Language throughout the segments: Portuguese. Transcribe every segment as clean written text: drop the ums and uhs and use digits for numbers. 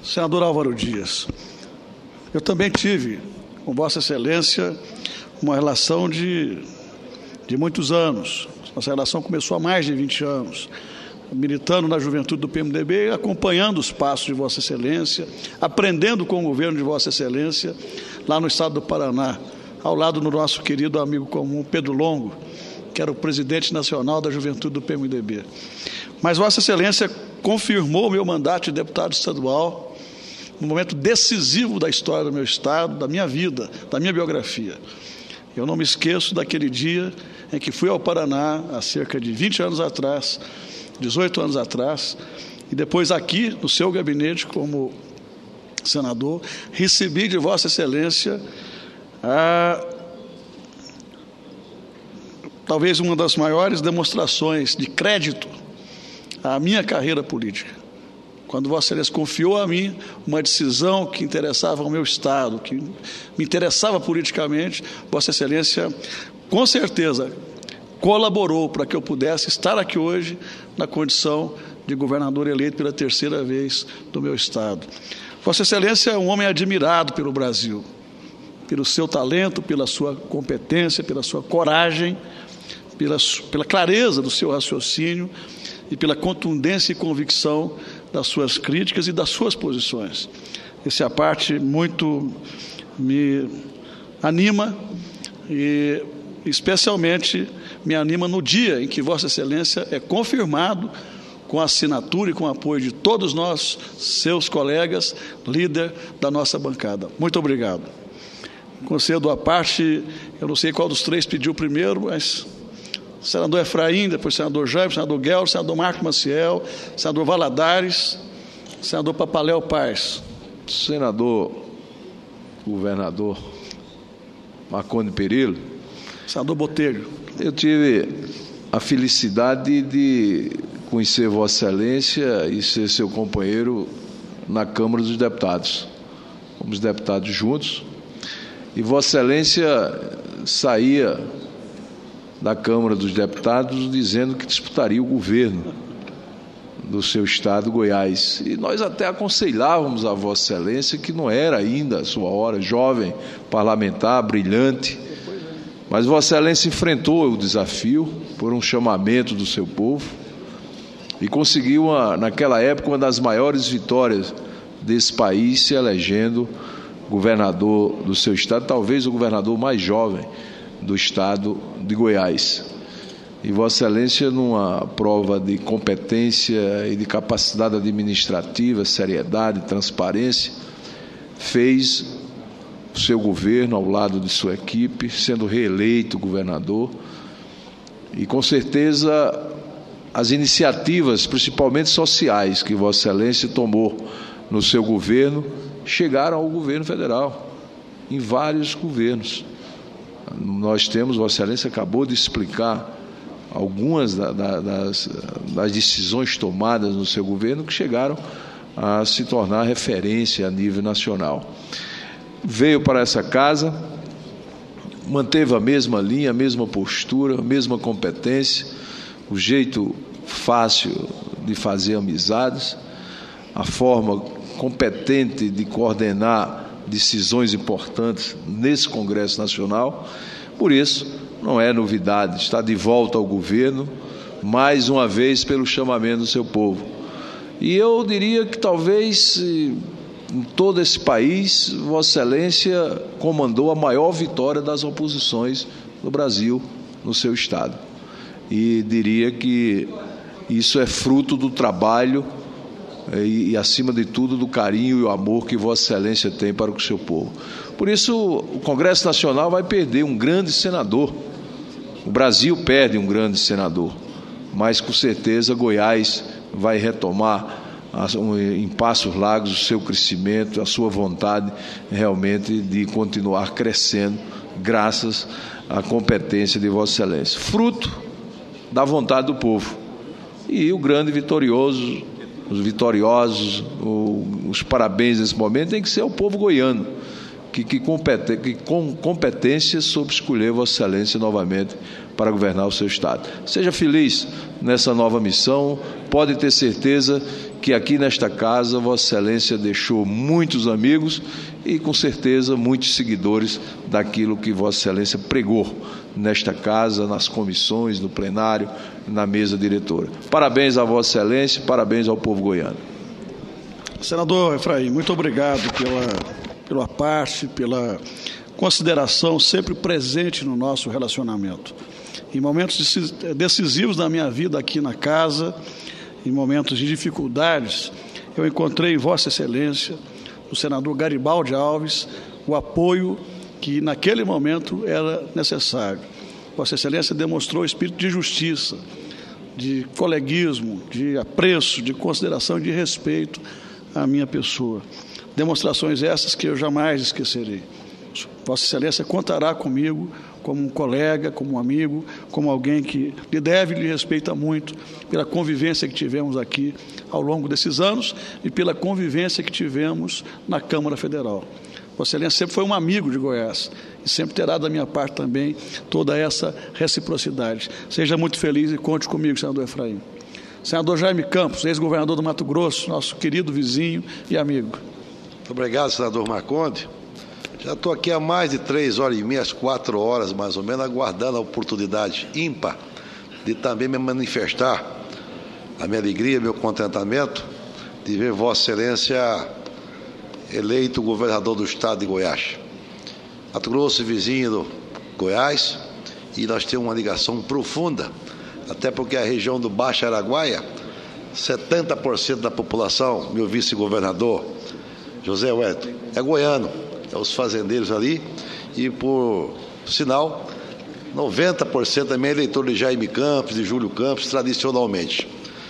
Senador Álvaro Dias, eu também tive com Vossa Excelência uma relação de muitos anos. Nossa relação começou há mais de 20 anos, militando na juventude do PMDB, acompanhando os passos de Vossa Excelência, aprendendo com o governo de Vossa Excelência, lá no estado do Paraná, ao lado do nosso querido amigo comum, Pedro Longo, que era o presidente nacional da juventude do PMDB. Mas Vossa Excelência confirmou o meu mandato de deputado estadual no momento decisivo da história do meu estado, da minha vida, da minha biografia. Eu não me esqueço daquele dia em que fui ao Paraná, há cerca de 20 anos atrás, 18 anos atrás, e depois aqui, no seu gabinete, como senador, recebi de Vossa Excelência talvez uma das maiores demonstrações de crédito à minha carreira política. Quando Vossa Excelência confiou a mim uma decisão que interessava ao meu estado, que me interessava politicamente, Vossa Excelência, com certeza, colaborou para que eu pudesse estar aqui hoje na condição de governador eleito pela terceira vez do meu estado. Vossa Excelência é um homem admirado pelo Brasil, pelo seu talento, pela sua competência, pela sua coragem, pela clareza do seu raciocínio e pela contundência e convicção das suas críticas e das suas posições. Essa é a parte muito me anima e especialmente me anima no dia em que Vossa Excelência é confirmado com a assinatura e com o apoio de todos nós, seus colegas, líder da nossa bancada. Muito obrigado. Concedo a parte, eu não sei qual dos três pediu primeiro, mas o senador Efraim, depois o senador Jaime, o senador Guel, o senador Marco Maciel, o senador Valadares, o senador Papaléu Paes. Senador, governador Marconi Perillo. Senador Botelho. Eu tive a felicidade de conhecer Vossa Excelência e ser seu companheiro na Câmara dos Deputados. Fomos deputados juntos e Vossa Excelência saía da Câmara dos Deputados dizendo que disputaria o governo do seu estado, Goiás. E nós até aconselhávamos a Vossa Excelência que não era ainda a sua hora, jovem, parlamentar, brilhante, mas Vossa Excelência enfrentou o desafio por um chamamento do seu povo e conseguiu, naquela época, uma das maiores vitórias desse país, se elegendo governador do seu estado, talvez o governador mais jovem do estado de Goiás. E Vossa Excelência, numa prova de competência e de capacidade administrativa, seriedade, transparência, fez o seu governo ao lado de sua equipe, sendo reeleito governador. E com certeza as iniciativas, principalmente sociais, que Vossa Excelência tomou no seu governo, chegaram ao governo federal, em vários governos. Nós temos, Vossa Excelência acabou de explicar algumas das decisões tomadas no seu governo que chegaram a se tornar referência a nível nacional. Veio para essa casa, manteve a mesma linha, a mesma postura, a mesma competência, o jeito fácil de fazer amizades, a forma competente de coordenar decisões importantes nesse Congresso Nacional. Por isso, não é novidade, está de volta ao governo, mais uma vez pelo chamamento do seu povo. E eu diria que talvez em todo esse país, Vossa Excelência comandou a maior vitória das oposições do Brasil no seu estado. E diria que isso é fruto do trabalho e, acima de tudo, do carinho e o amor que Vossa Excelência tem para o seu povo. Por isso, o Congresso Nacional vai perder um grande senador. O Brasil perde um grande senador, mas com certeza Goiás vai retomar em passos largos o seu crescimento, a sua vontade realmente de continuar crescendo, graças à competência de Vossa Excelência, fruto da vontade do povo. E o grande vitorioso, os vitoriosos, os parabéns nesse momento tem que ser o povo goiano, que com competência soube escolher Vossa Excelência novamente para governar o seu estado. Seja feliz nessa nova missão, pode ter certeza que aqui nesta casa Vossa Excelência deixou muitos amigos e, com certeza, muitos seguidores daquilo que Vossa Excelência pregou nesta casa, nas comissões, no plenário, na mesa diretora. Parabéns a Vossa Excelência, parabéns ao povo goiano. Senador Efraim, muito obrigado pela parte, pela consideração sempre presente no nosso relacionamento. Em momentos decisivos da minha vida aqui na casa, em momentos de dificuldades, eu encontrei em Vossa Excelência, o senador Garibaldi Alves, o apoio que naquele momento era necessário. Vossa Excelência demonstrou espírito de justiça, de coleguismo, de apreço, de consideração e de respeito à minha pessoa. Demonstrações essas que eu jamais esquecerei. Vossa Excelência contará comigo como um colega, como um amigo, como alguém que lhe deve e lhe respeita muito pela convivência que tivemos aqui ao longo desses anos e pela convivência que tivemos na Câmara Federal. Vossa Excelência sempre foi um amigo de Goiás e sempre terá da minha parte também toda essa reciprocidade. Seja muito feliz e conte comigo, senador Efraim. Senador Jaime Campos, ex-governador do Mato Grosso, nosso querido vizinho e amigo. Muito obrigado, senador Marconde. Já estou aqui há mais de 3 horas e meia, 4 horas mais ou menos, aguardando a oportunidade ímpar de também me manifestar a minha alegria, meu contentamento de ver Vossa Excelência eleito governador do estado de Goiás. Mato Grosso, vizinho do Goiás, e nós temos uma ligação profunda, até porque a região do Baixo Araguaia, 70% da população, meu vice-governador, José Wellington, é goiano, é os fazendeiros ali, e por sinal, 90% também é eleitor de Jaime Campos, de Júlio Campos, tradicionalmente.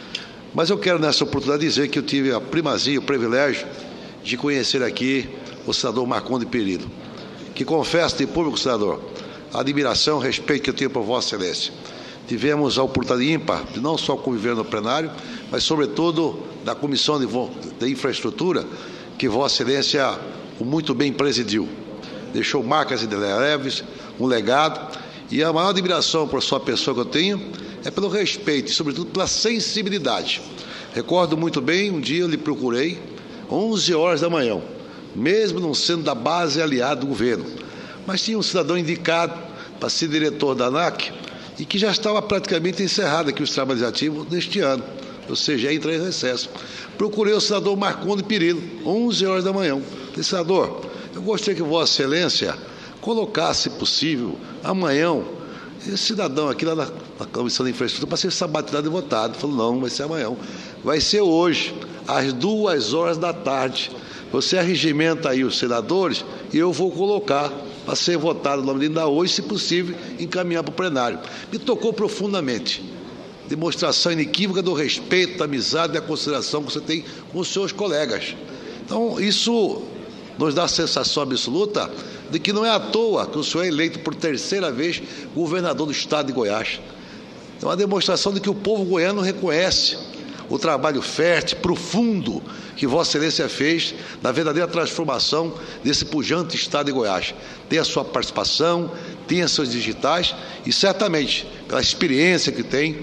Mas eu quero nessa oportunidade dizer que eu tive a primazia, o privilégio de conhecer aqui o senador Marconde Perillo, que confesso de público, senador, a admiração, o respeito que eu tenho por Vossa Excelência. Tivemos a oportunidade ímpar de não só conviver no plenário, mas sobretudo da Comissão de Infraestrutura, que Vossa Excelência muito bem presidiu. Deixou marcas indeléveis, um legado, e a maior admiração por sua pessoa que eu tenho é pelo respeito e sobretudo pela sensibilidade. Recordo muito bem, um dia eu lhe procurei, 11 horas da manhã, mesmo não sendo da base aliada do governo, mas tinha um cidadão indicado para ser diretor da ANAC e que já estava praticamente encerrado aqui os trabalhos ativos neste ano, ou seja, entra em recesso. Procurei o senador Marconde Perillo, 11 horas da manhã. Disse, senador, eu gostaria que Vossa Excelência colocasse, se possível, amanhã, esse cidadão aqui lá na Comissão de Infraestrutura para ser sabatinado e votado. Ele falou, não vai ser amanhã, vai ser hoje, às 2 horas da tarde. Você arregimenta aí os senadores e eu vou colocar para ser votado no nome dele ainda hoje, se possível, encaminhar para o plenário. Me tocou profundamente. Demonstração inequívoca do respeito, da amizade e da consideração que você tem com os seus colegas. Então, isso nos dá a sensação absoluta de que não é à toa que o senhor é eleito por 3ª vez governador do estado de Goiás. É uma demonstração de que o povo goiano reconhece o trabalho fértil, profundo, que Vossa Excelência fez na verdadeira transformação desse pujante estado de Goiás. Tem a sua participação, tem as suas digitais e, certamente, pela experiência que tem,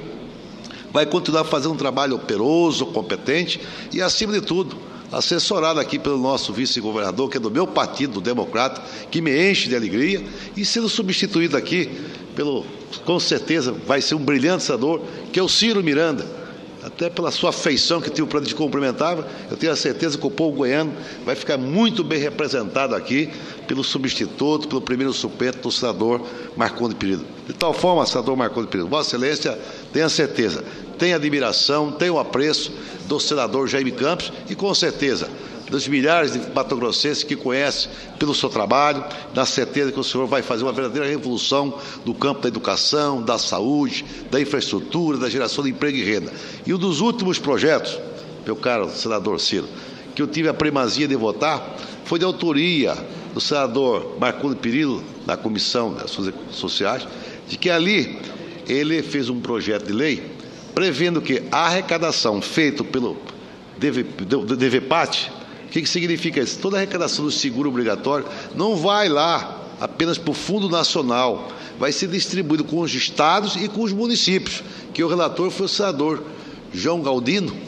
vai continuar fazendo um trabalho operoso, competente e, acima de tudo, assessorado aqui pelo nosso vice-governador, que é do meu partido, do Democrata, que me enche de alegria, e sendo substituído aqui pelo, com certeza, vai ser um brilhante senador, que é o Ciro Miranda. Até pela sua afeição que tive o prazer de cumprimentar, eu tenho a certeza que o povo goiano vai ficar muito bem representado aqui pelo substituto, pelo primeiro suplente do senador Marconde Perillo. De tal forma, senador Marconde Perillo, Vossa Excelência tenha certeza, tem admiração, tem o apreço do senador Jaime Campos e, com certeza, dos milhares de matogrossenses que conhecem pelo seu trabalho, na certeza que o senhor vai fazer uma verdadeira revolução do campo da educação, da saúde, da infraestrutura, da geração de emprego e renda. E um dos últimos projetos, meu caro senador Ciro, que eu tive a primazia de votar, foi de autoria do senador Marconde Perillo, da Comissão das Ações Sociais, de que ali ele fez um projeto de lei prevendo que a arrecadação feita pelo DVPAT, o que significa isso? Toda a arrecadação do seguro obrigatório não vai lá apenas para o Fundo Nacional, vai ser distribuído com os estados e com os municípios, que o relator foi o senador João Galdino,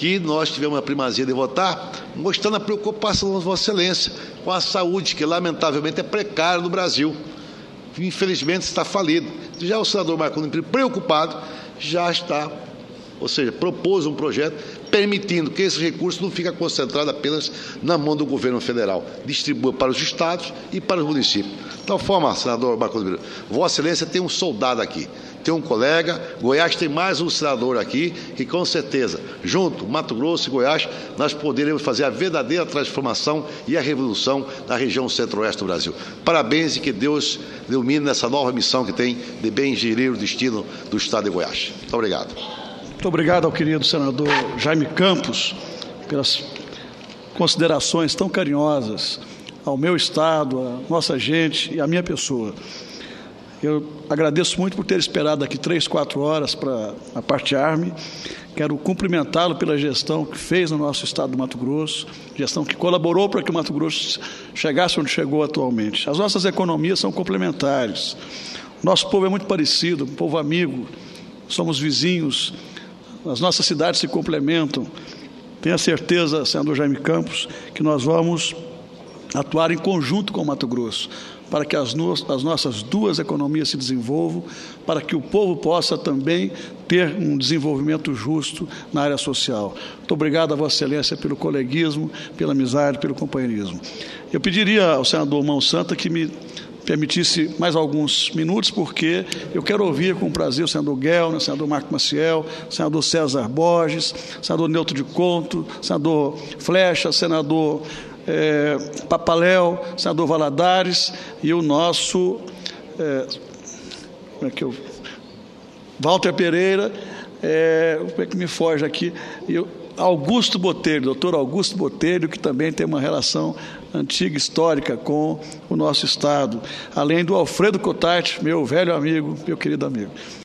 que nós tivemos a primazia de votar, mostrando a preocupação da Vossa Excelência com a saúde, que lamentavelmente é precária no Brasil. Infelizmente está falido. Já o senador Marco Antônio, preocupado, já está, ou seja, propôs um projeto permitindo que esse recurso não fique concentrado apenas na mão do governo federal, distribua para os estados e para os municípios. De tal forma, senador Marco Antônio, Vossa Excelência tem um soldado aqui, tem um colega, Goiás tem mais um senador aqui, e com certeza, junto, Mato Grosso e Goiás, nós poderemos fazer a verdadeira transformação e a revolução na região centro-oeste do Brasil. Parabéns e que Deus ilumine nessa nova missão que tem de bem gerir o destino do estado de Goiás. Muito obrigado. Muito obrigado ao querido senador Jaime Campos pelas considerações tão carinhosas ao meu estado, à nossa gente e à minha pessoa. Eu agradeço muito por ter esperado aqui 3, 4 horas para apartear-me. Quero cumprimentá-lo pela gestão que fez no nosso estado do Mato Grosso, gestão que colaborou para que o Mato Grosso chegasse onde chegou atualmente. As nossas economias são complementares. Nosso povo é muito parecido, um povo amigo, somos vizinhos, as nossas cidades se complementam. Tenha certeza, senador Jaime Campos, que nós vamos atuar em conjunto com o Mato Grosso, para que as nossas duas economias se desenvolvam, para que o povo possa também ter um desenvolvimento justo na área social. Muito obrigado a Vossa Excelência pelo coleguismo, pela amizade, pelo companheirismo. Eu pediria ao senador Mão Santa que me permitisse mais alguns minutos, porque eu quero ouvir com prazer o senador Guelner, o senador Marco Maciel, o senador César Borges, o senador Neutro de Conto, o senador Flecha, o senador Papaléu, senador Valadares e o nosso Walter Pereira, como é que me foge aqui, Augusto Botelho, doutor Augusto Botelho, que também tem uma relação antiga, histórica com o nosso estado, além do Alfredo Cotarte, meu velho amigo, meu querido amigo.